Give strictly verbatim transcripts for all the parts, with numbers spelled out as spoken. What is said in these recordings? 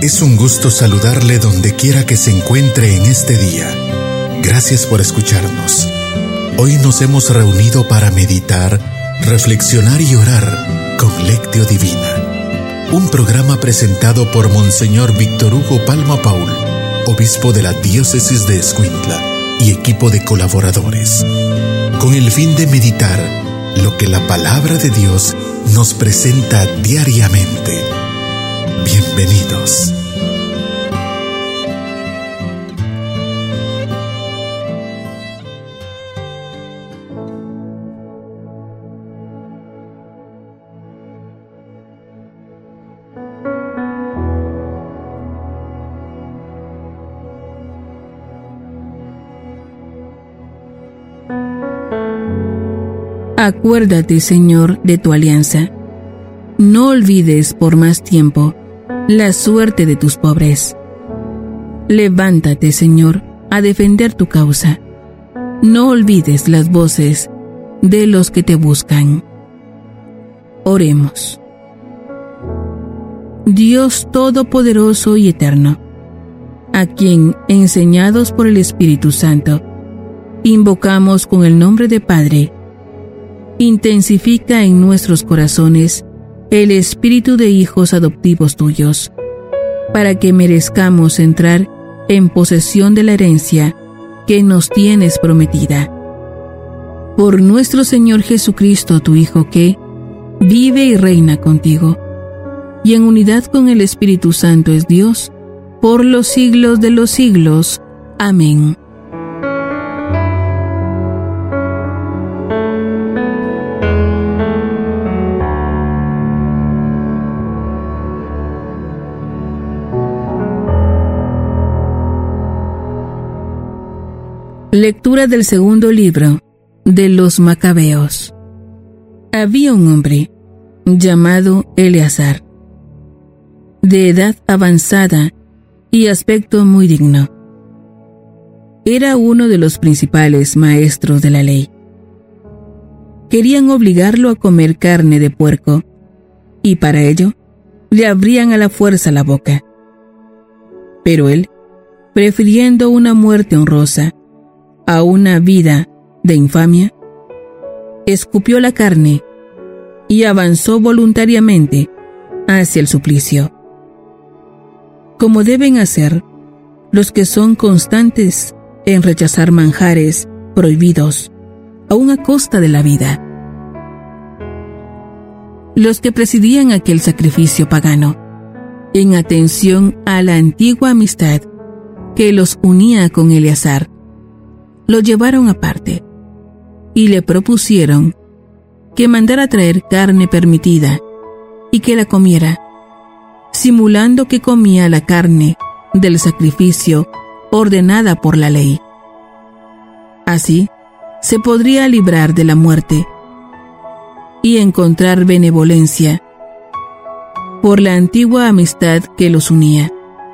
Es un gusto saludarle donde quiera que se encuentre en este día. Gracias por escucharnos. Hoy nos hemos reunido para meditar, reflexionar y orar con Lectio Divina. Un programa presentado por Monseñor Víctor Hugo Palma Paul, obispo de la diócesis de Escuintla, y equipo de colaboradores, con el fin de meditar lo que la palabra de Dios nos presenta diariamente. Bienvenidos. Acuérdate, Señor, de tu alianza. No olvides por más tiempo la suerte de tus pobres. Levántate, Señor, a defender tu causa. No olvides las voces de los que te buscan. Oremos. Dios Todopoderoso y Eterno, a quien, enseñados por el Espíritu Santo, invocamos con el nombre de Padre, intensifica en nuestros corazones el espíritu de hijos adoptivos tuyos, para que merezcamos entrar en posesión de la herencia que nos tienes prometida. Por nuestro Señor Jesucristo, tu Hijo, que vive y reina contigo, y en unidad con el Espíritu Santo es Dios, por los siglos de los siglos. Amén. Lectura del segundo libro de los Macabeos. Había un hombre llamado Eleazar, de edad avanzada y aspecto muy digno. Era uno de los principales maestros de la ley. Querían obligarlo a comer carne de puerco, y para ello le abrían a la fuerza la boca. Pero él, prefiriendo una muerte honrosa a una vida de infamia, escupió la carne y avanzó voluntariamente hacia el suplicio, como deben hacer los que son constantes en rechazar manjares prohibidos, aun a costa de la vida. Los que presidían aquel sacrificio pagano, en atención a la antigua amistad que los unía con Eleazar, lo llevaron aparte y le propusieron que mandara traer carne permitida y que la comiera, simulando que comía la carne del sacrificio ordenada por la ley. Así se podría librar de la muerte y encontrar benevolencia por la antigua amistad que los unía.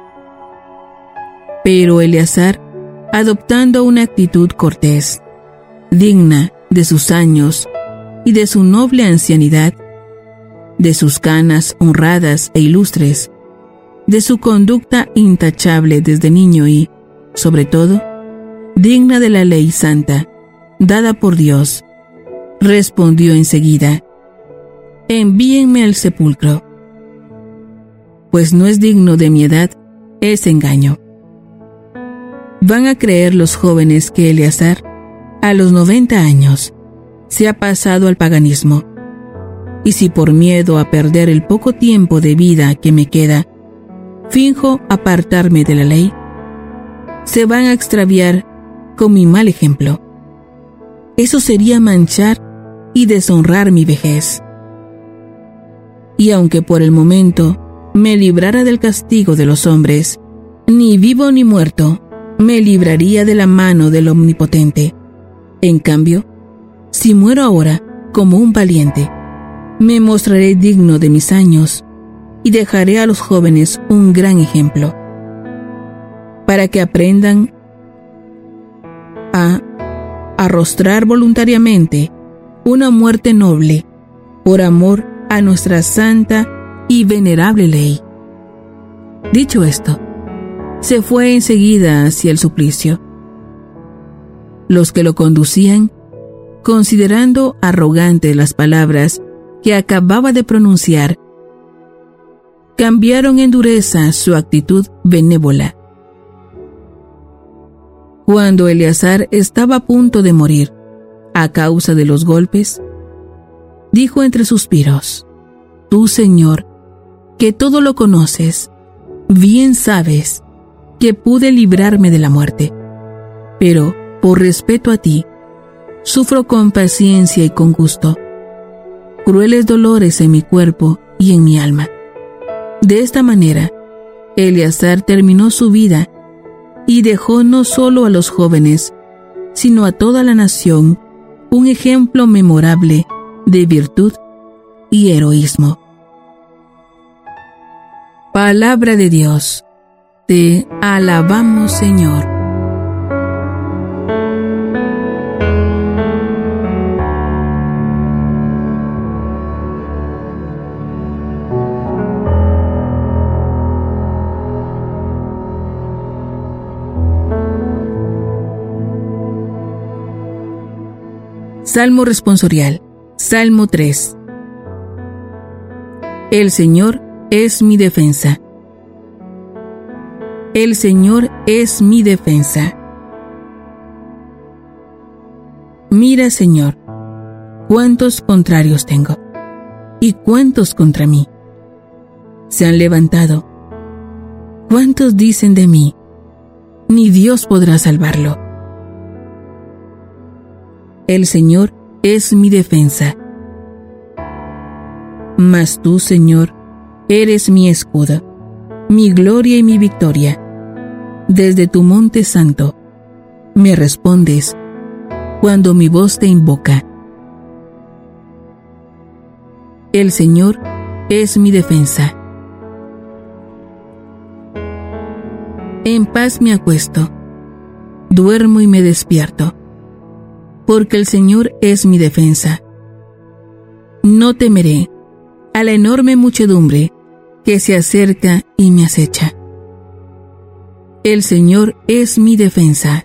Pero Eleazar, adoptando una actitud cortés, digna de sus años y de su noble ancianidad, de sus canas honradas e ilustres, de su conducta intachable desde niño y, sobre todo, digna de la ley santa, dada por Dios, respondió enseguida: envíenme al sepulcro, pues no es digno de mi edad ese engaño. Van a creer los jóvenes que Eleazar, a los noventa años, se ha pasado al paganismo, y si por miedo a perder el poco tiempo de vida que me queda, finjo apartarme de la ley, se van a extraviar con mi mal ejemplo. Eso sería manchar y deshonrar mi vejez. Y aunque por el momento me librara del castigo de los hombres, ni vivo ni muerto, me libraría de la mano del Omnipotente. En cambio, si muero ahora como un valiente, me mostraré digno de mis años y dejaré a los jóvenes un gran ejemplo, para que aprendan a arrostrar voluntariamente una muerte noble por amor a nuestra santa y venerable ley. Dicho esto, se fue enseguida hacia el suplicio. Los que lo conducían, considerando arrogantes las palabras que acababa de pronunciar, cambiaron en dureza su actitud benévola. Cuando Eleazar estaba a punto de morir a causa de los golpes, dijo entre suspiros: Tú, Señor, que todo lo conoces, bien sabes que pude librarme de la muerte, pero por respeto a ti, sufro con paciencia y con gusto crueles dolores en mi cuerpo y en mi alma. De esta manera, Eleazar terminó su vida y dejó no solo a los jóvenes, sino a toda la nación un ejemplo memorable de virtud y heroísmo. Palabra de Dios. Te alabamos, Señor. Salmo responsorial. Salmo tres. El Señor es mi defensa. El Señor es mi defensa. Mira, Señor, cuántos contrarios tengo, y cuántos contra mí. Se han levantado. ¿Cuántos dicen de mí? Ni Dios podrá salvarlo. El Señor es mi defensa. Mas tú, Señor, eres mi escudo, mi gloria y mi victoria. Desde tu monte santo, me respondes cuando mi voz te invoca. El Señor es mi defensa. En paz me acuesto, duermo y me despierto, porque el Señor es mi defensa. No temeré a la enorme muchedumbre que se acerca y me acecha. El Señor es mi defensa.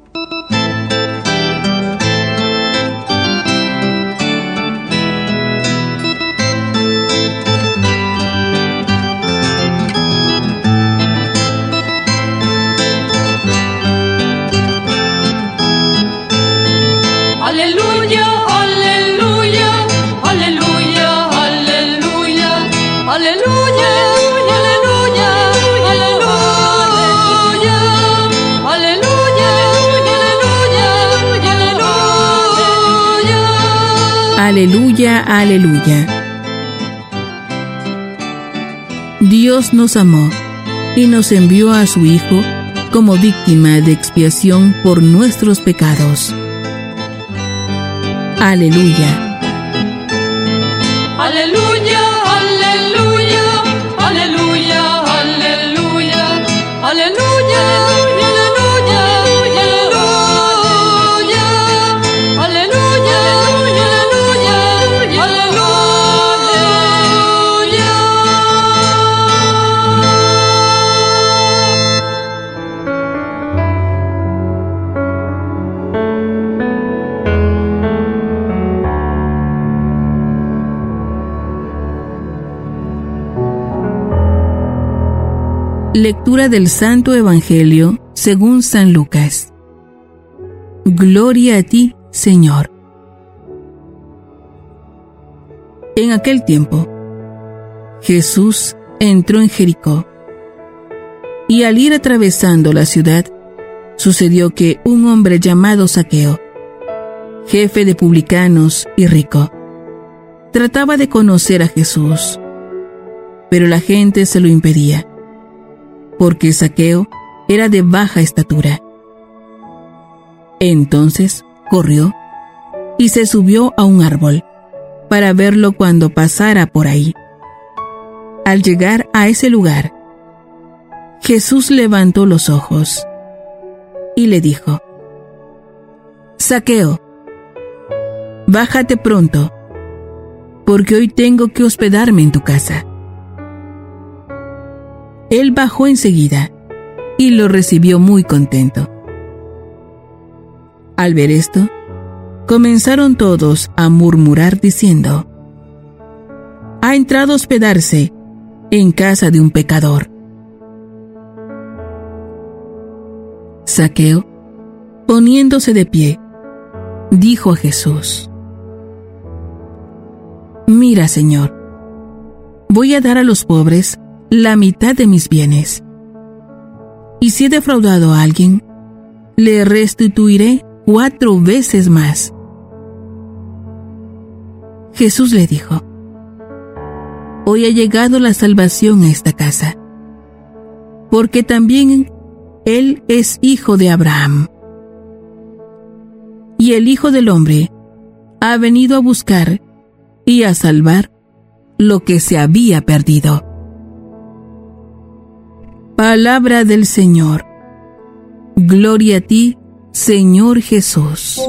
Aleluya, aleluya, aleluya, aleluya, aleluya, aleluya, aleluya, aleluya, aleluya, Aleluya, aleluya. Dios nos amó y nos envió a su Hijo como víctima de expiación por nuestros pecados. Aleluya. Aleluya, aleluya, aleluya, aleluya, aleluya, aleluya, aleluya, aleluya, aleluya, Lectura del Santo Evangelio según San Lucas. Gloria a ti, Señor. En aquel tiempo, Jesús entró en Jericó, y al ir atravesando la ciudad, sucedió que un hombre llamado Zaqueo, jefe de publicanos y rico, trataba de conocer a Jesús, pero la gente se lo impedía, porque Zaqueo era de baja estatura. Entonces corrió y se subió a un árbol para verlo cuando pasara por ahí. Al llegar a ese lugar, Jesús levantó los ojos y le dijo: Zaqueo, bájate pronto, porque hoy tengo que hospedarme en tu casa. Él bajó enseguida y lo recibió muy contento. Al ver esto, comenzaron todos a murmurar diciendo: ha entrado a hospedarse en casa de un pecador. Zaqueo, poniéndose de pie, dijo a Jesús: mira, Señor, voy a dar a los pobres la mitad de mis bienes. Y si he defraudado a alguien, le restituiré cuatro veces más. Jesús le dijo: hoy ha llegado la salvación a esta casa, porque también él es hijo de Abraham. Y el Hijo del Hombre ha venido a buscar y a salvar lo que se había perdido. Palabra del Señor. Gloria a ti, Señor Jesús.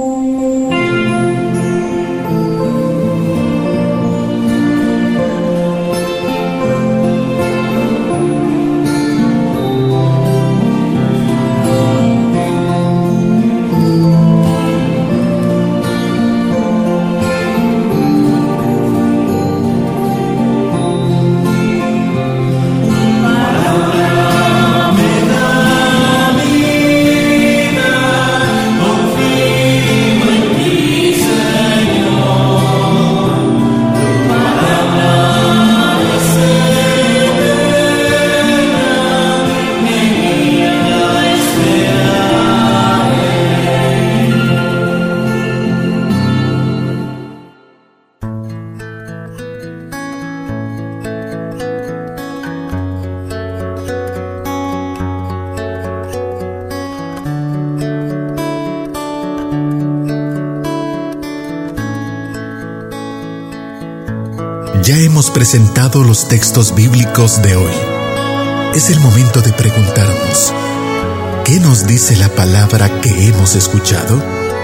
Ya hemos presentado los textos bíblicos de hoy. Es el momento de preguntarnos: ¿qué nos dice la palabra que hemos escuchado?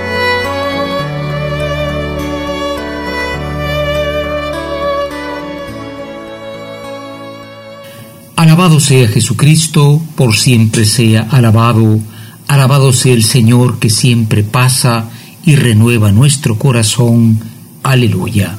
Alabado sea Jesucristo, por siempre sea alabado. Alabado sea el Señor que siempre pasa y renueva nuestro corazón. Aleluya.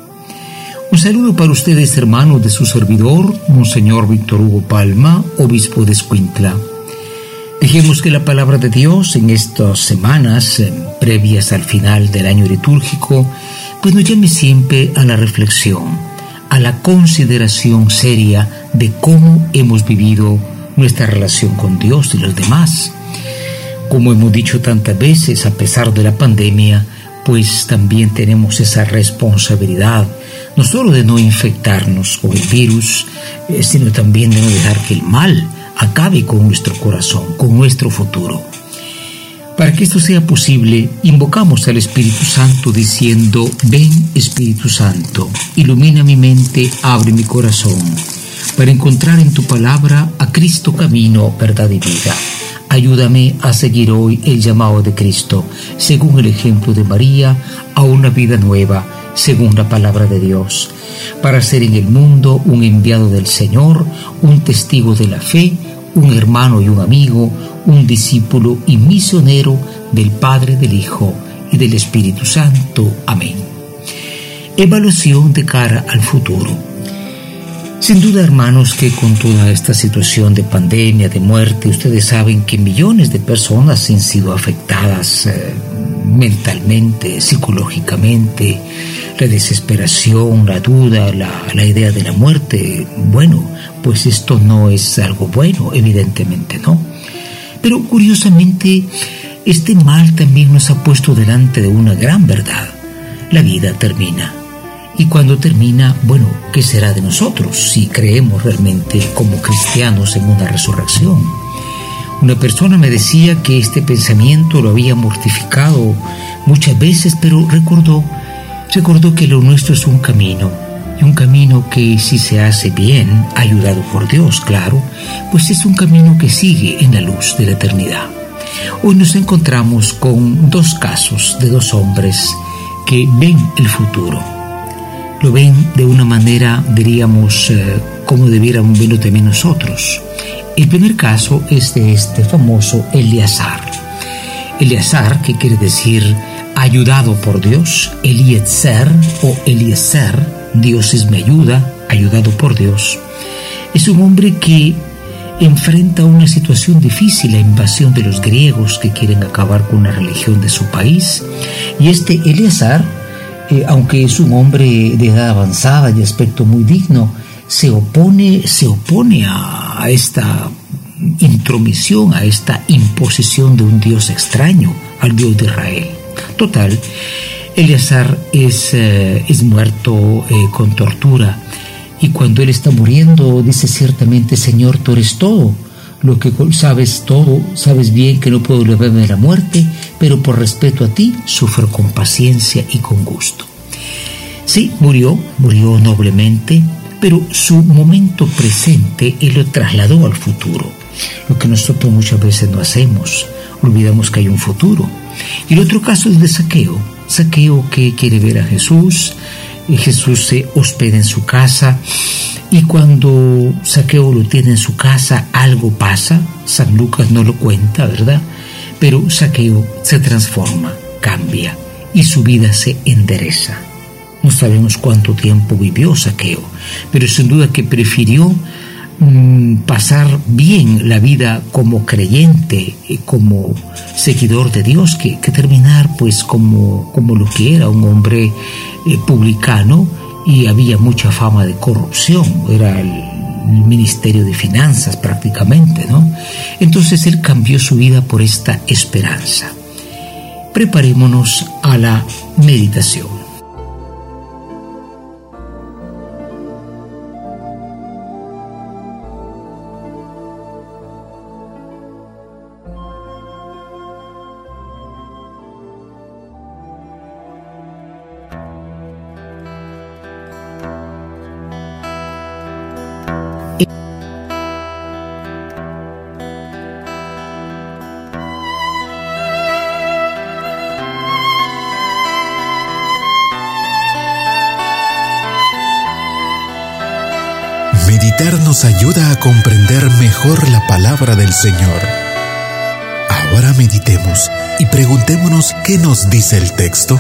Un saludo para ustedes, hermanos, de su servidor, Monseñor Víctor Hugo Palma, obispo de Escuintla. Dejemos que la palabra de Dios en estas semanas eh, previas al final del año litúrgico, pues nos llame siempre a la reflexión, a la consideración seria de cómo hemos vivido nuestra relación con Dios y los demás. Como hemos dicho tantas veces, a pesar de la pandemia, pues también tenemos esa responsabilidad, no solo de no infectarnos con el virus, eh, sino también de no dejar que el mal acabe con nuestro corazón, con nuestro futuro. Para que esto sea posible, invocamos al Espíritu Santo diciendo: ven, Espíritu Santo, ilumina mi mente, abre mi corazón, para encontrar en tu palabra a Cristo camino, verdad y vida. Ayúdame a seguir hoy el llamado de Cristo, según el ejemplo de María, a una vida nueva, según la palabra de Dios, para ser en el mundo un enviado del Señor, un testigo de la fe, un hermano y un amigo, un discípulo y misionero del Padre, del Hijo y del Espíritu Santo. Amén. Evaluación de cara al futuro. Sin duda, hermanos, que con toda esta situación de pandemia, de muerte, ustedes saben que millones de personas han sido afectadas eh, mentalmente, psicológicamente. La desesperación, la duda, la, la idea de la muerte. Bueno, pues esto no es algo bueno, evidentemente no. Pero curiosamente, este mal también nos ha puesto delante de una gran verdad. La vida termina. Y cuando termina, bueno, ¿qué será de nosotros si creemos realmente como cristianos en una resurrección? Una persona me decía que este pensamiento lo había mortificado muchas veces, pero recordó, recordó que lo nuestro es un camino, y un camino que, si se hace bien, ayudado por Dios, claro, pues es un camino que sigue en la luz de la eternidad. Hoy nos encontramos con dos casos de dos hombres que ven el futuro. Lo ven de una manera, diríamos, eh, como debiéramos verlo también nosotros. El primer caso es de este famoso Eleazar. Eleazar, que quiere decir ayudado por Dios, Eliezer o Eliezer, Dios es mi ayuda, ayudado por Dios. Es un hombre que enfrenta una situación difícil, la invasión de los griegos que quieren acabar con la religión de su país. Y este Eleazar, eh, aunque es un hombre de edad avanzada y aspecto muy digno, se opone, se opone a, a esta intromisión, a esta imposición de un Dios extraño, al Dios de Israel. Total, Eleazar es, eh, es muerto eh, con tortura. Y cuando él está muriendo, dice ciertamente: Señor, tú eres todo, lo que sabes todo, sabes bien que no puedo librarme de la muerte, pero por respeto a ti, sufro con paciencia y con gusto. Sí, murió, murió noblemente, pero su momento presente él lo trasladó al futuro, lo que nosotros muchas veces no hacemos, olvidamos que hay un futuro. Y el otro caso es de Zaqueo, Zaqueo que quiere ver a Jesús. Jesús se hospeda en su casa y cuando Zaqueo lo tiene en su casa, algo pasa. San Lucas no lo cuenta, ¿verdad? Pero Zaqueo se transforma, cambia y su vida se endereza. No sabemos cuánto tiempo vivió Zaqueo, pero sin duda que prefirió mmm, pasar bien la vida como creyente, como seguidor de Dios, que, que terminar pues como, como lo que era un hombre eh, publicano, y había mucha fama de corrupción, era el, el ministerio de finanzas prácticamente, ¿no? Entonces él cambió su vida por esta esperanza. Preparémonos a la meditación. Meditar nos ayuda a comprender mejor la palabra del Señor. Ahora meditemos y preguntémonos qué nos dice el texto.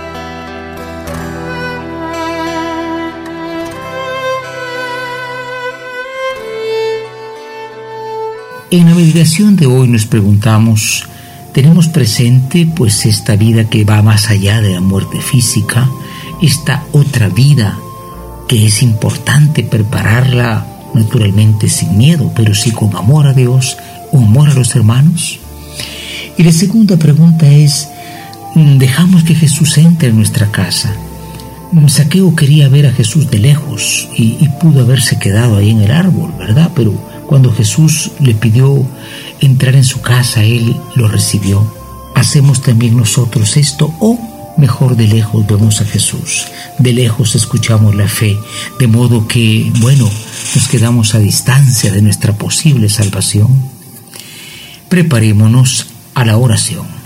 En la meditación de hoy nos preguntamos, ¿tenemos presente pues esta vida que va más allá de la muerte física, esta otra vida que es importante prepararla naturalmente sin miedo, pero sí con amor a Dios, o amor a los hermanos? Y la segunda pregunta es, ¿dejamos que Jesús entre en nuestra casa? Zaqueo quería ver a Jesús de lejos y, y pudo haberse quedado ahí en el árbol, ¿verdad? Pero cuando Jesús le pidió entrar en su casa, él lo recibió. ¿Hacemos también nosotros esto o mejor de lejos vemos a Jesús, de lejos escuchamos la fe, de modo que, bueno, nos quedamos a distancia de nuestra posible salvación? Preparémonos a la oración.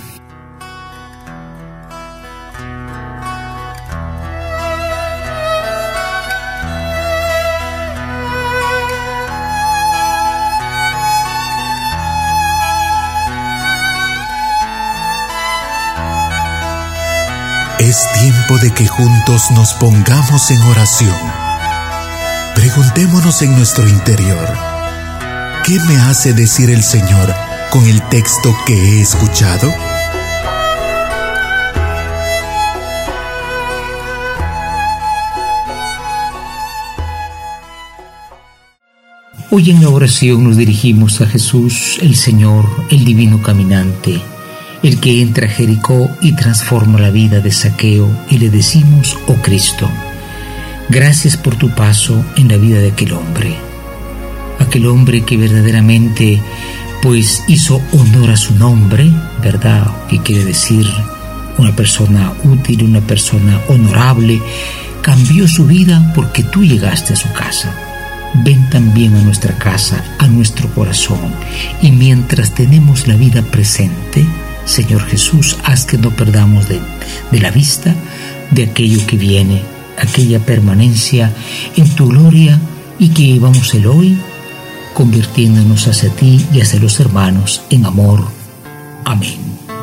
Es tiempo de que juntos nos pongamos en oración. Preguntémonos en nuestro interior, ¿qué me hace decir el Señor con el texto que he escuchado? Hoy en la oración nos dirigimos a Jesús, el Señor, el Divino Caminante, el que entra a Jericó y transforma la vida de Zaqueo, y le decimos: oh Cristo, gracias por tu paso en la vida de aquel hombre, aquel hombre que verdaderamente pues hizo honor a su nombre, ¿verdad? Que quiere decir una persona útil, una persona honorable. Cambió su vida porque tú llegaste a su casa. Ven también a nuestra casa, a nuestro corazón, y mientras tenemos la vida presente, Señor Jesús, haz que no perdamos de, de la vista de aquello que viene, aquella permanencia en tu gloria y que vivamos el hoy convirtiéndonos hacia ti y hacia los hermanos en amor. Amén.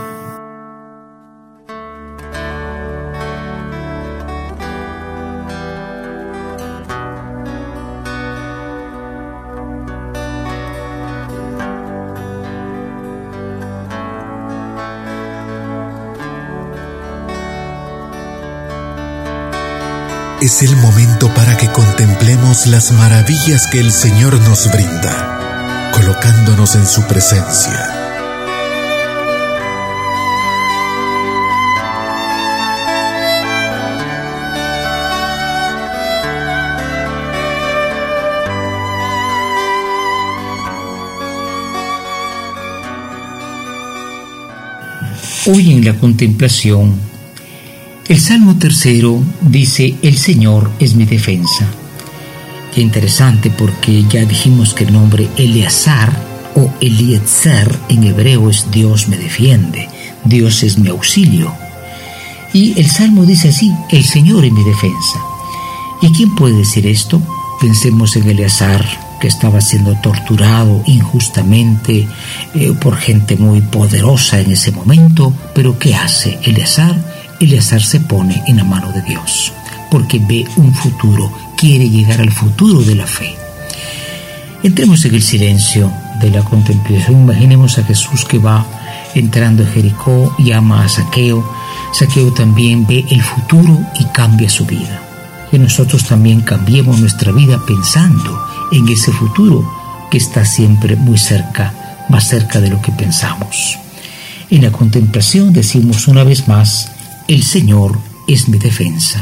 Es el momento para que contemplemos las maravillas que el Señor nos brinda, colocándonos en su presencia. Hoy en la contemplación, el Salmo tercero dice: el Señor es mi defensa. Qué interesante, porque ya dijimos que el nombre Eleazar o Eliezer en hebreo es Dios me defiende, Dios es mi auxilio. Y el Salmo dice así: el Señor es mi defensa. ¿Y quién puede decir esto? Pensemos en Eleazar, que estaba siendo torturado injustamente eh, por gente muy poderosa en ese momento. Pero ¿qué hace Eleazar? Eleazar se pone en la mano de Dios, porque ve un futuro, quiere llegar al futuro de la fe. Entremos en el silencio de la contemplación. Imaginemos a Jesús que va entrando a Jericó, llama a Zaqueo. Zaqueo también ve el futuro y cambia su vida. Que nosotros también cambiemos nuestra vida pensando en ese futuro que está siempre muy cerca, más cerca de lo que pensamos. En la contemplación decimos una vez más: el Señor es mi defensa.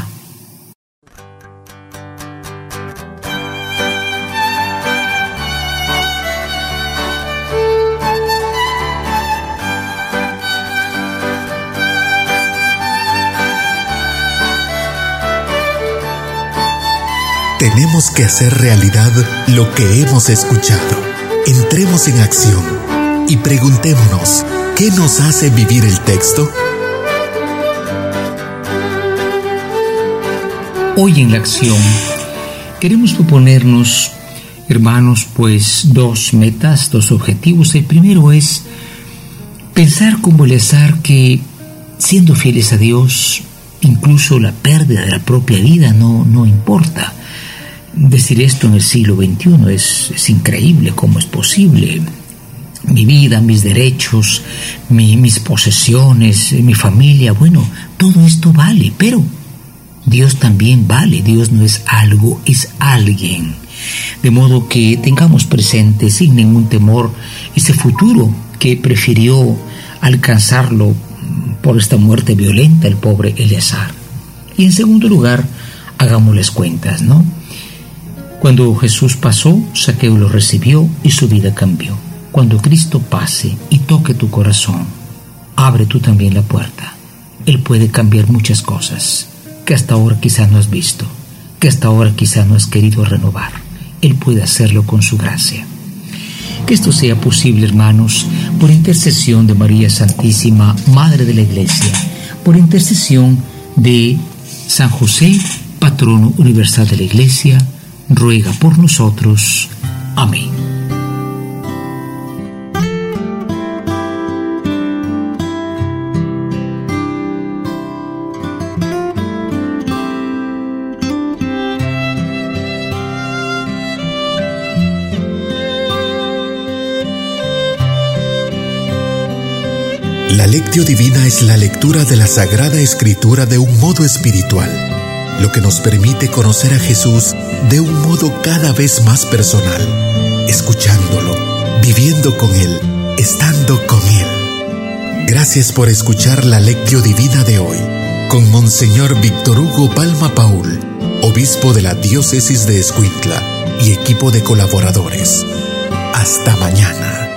Tenemos que hacer realidad lo que hemos escuchado. Entremos en acción y preguntémonos: ¿qué nos hace vivir el texto? Hoy en la acción queremos proponernos, hermanos, pues dos metas, dos objetivos. El primero es pensar como Eleazar que, siendo fieles a Dios, incluso la pérdida de la propia vida no, no importa. Decir esto en el siglo veintiuno es, es increíble. ¿Cómo es posible? Mi vida, mis derechos, mi, mis posesiones, mi familia, bueno, todo esto vale, pero Dios también vale. Dios no es algo, es alguien. De modo que tengamos presente sin ningún temor ese futuro que prefirió alcanzarlo por esta muerte violenta el pobre Eleazar. Y en segundo lugar, hagamos las cuentas, ¿no? Cuando Jesús pasó, Zaqueo lo recibió y su vida cambió. Cuando Cristo pase y toque tu corazón, abre tú también la puerta. Él puede cambiar muchas cosas que hasta ahora quizás no has visto, que hasta ahora quizás no has querido renovar. Él puede hacerlo con su gracia. Que esto sea posible, hermanos, por intercesión de María Santísima, Madre de la Iglesia, por intercesión de San José, patrono universal de la Iglesia, ruega por nosotros. Amén. La Lectio Divina es la lectura de la Sagrada Escritura de un modo espiritual, lo que nos permite conocer a Jesús de un modo cada vez más personal, escuchándolo, viviendo con Él, estando con Él. Gracias por escuchar la Lectio Divina de hoy, con Monseñor Víctor Hugo Palma Paul, obispo de la Diócesis de Escuintla y equipo de colaboradores. Hasta mañana.